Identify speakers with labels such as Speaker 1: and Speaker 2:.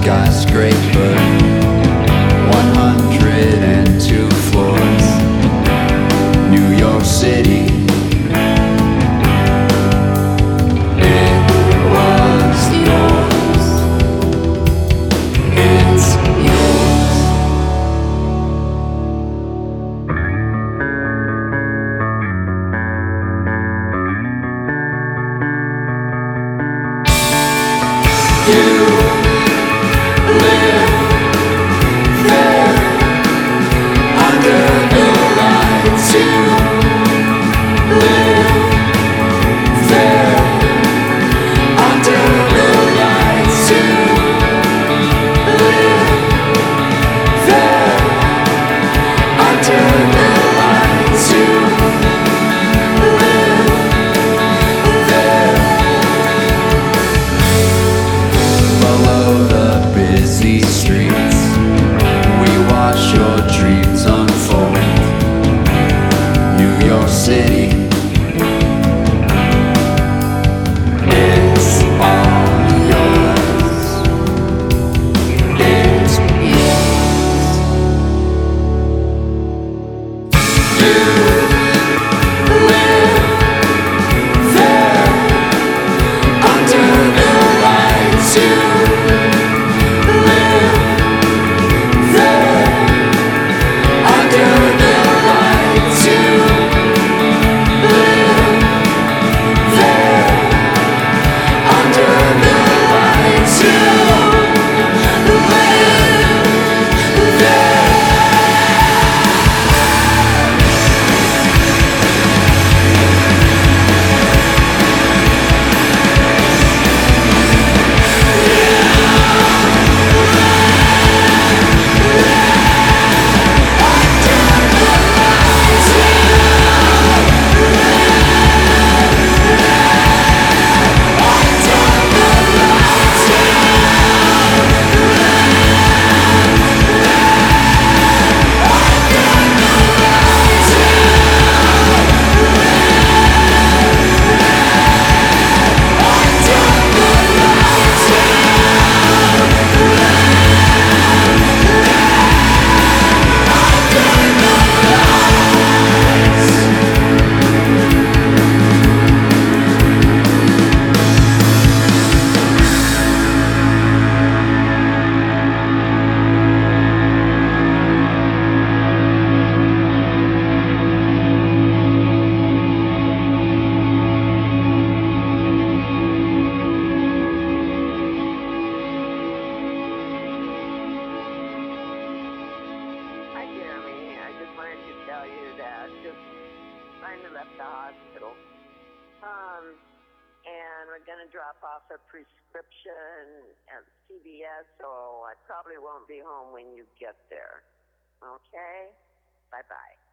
Speaker 1: skyscraper, 102 floors, New York City. It was yours. It's yours. You live there under the lights. You live there under the lights. You live there under the lights. You live there below the busy streets. We watch your dreams unfold. New York City. It's all yours. It's yours. You live there under the lights. You live there under the lights. You live there under the lights. You live there.
Speaker 2: Hi, Jeremy. I just wanted to tell you that just finally left the hospital. And we're going to drop off a prescription at CVS, so I probably won't be home when you get there. Okay? Bye-bye.